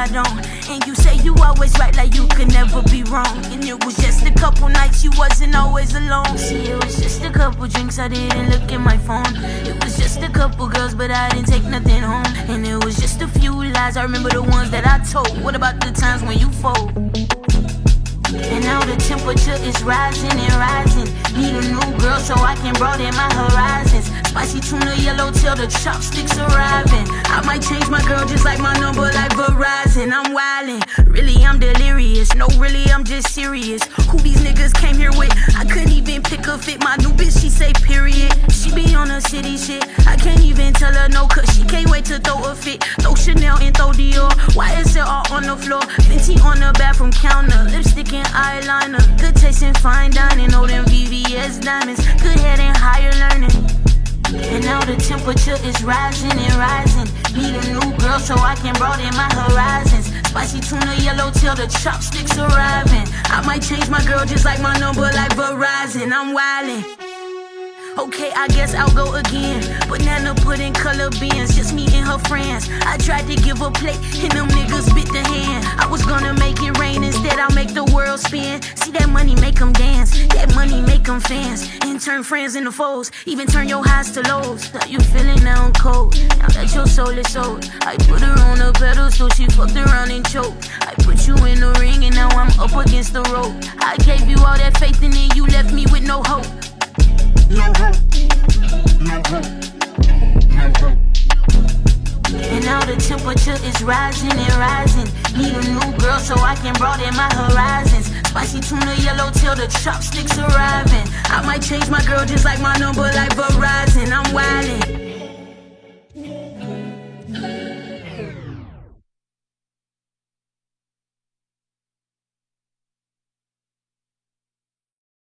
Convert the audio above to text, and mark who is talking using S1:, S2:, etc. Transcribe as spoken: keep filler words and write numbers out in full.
S1: I don't. And you say you always right, like you could never be wrong. And it was just a couple nights you wasn't always alone. See, it was just a couple drinks, I didn't look at my phone. It was just a couple girls, but I didn't take nothing home. And it was just a few lies, I remember the ones that I told. What about the times when you fold? And now the temperature is rising and rising. Need a new girl so I can broaden my horizons. Spicy tuna yellow till the chopsticks arriving. I might change my girl just like my number like Verizon. I'm wildin', really I'm delirious. No, really I'm just serious. Who these niggas came here with? I couldn't even pick a fit. My new bitch, she say period. She be on her city shit. I can't even tell her no, cause she can't wait to throw a fit. Throw Chanel and throw Dior. Y S L all on the floor. Fenty on the bathroom counter. Lipstick and eyeliner. Good taste and fine dining. All them V V S diamonds. Good head and higher learning. And now the temperature is rising and rising. Need a new girl so I can broaden my horizons. Spicy tuna yellow till the chopsticks arriving. I might change my girl just like my number like Verizon. I'm wildin'. Okay, I guess I'll go again. Banana pudding, color beans, just me and her friends. I tried to give a plate, and them niggas bit the hand. I was gonna make it rain, instead I'll make the world spin. See that money make them dance, that money make them fans. And turn friends into foes, even turn your highs to lows. How you feeling now I'm cold, now that your soul is sold. I put her on a pedestal, she fucked around and choked. I put you in the ring, and now I'm up against the rope. I gave you all that faith, and then you left me with no hope.
S2: No hope, no hope, no hope.
S1: And now the temperature is rising and rising. Need a new girl so I can broaden my horizons. Spicy tuna yellow till the chopsticks arriving. I might change my girl just like my number like Verizon. I'm wildin'.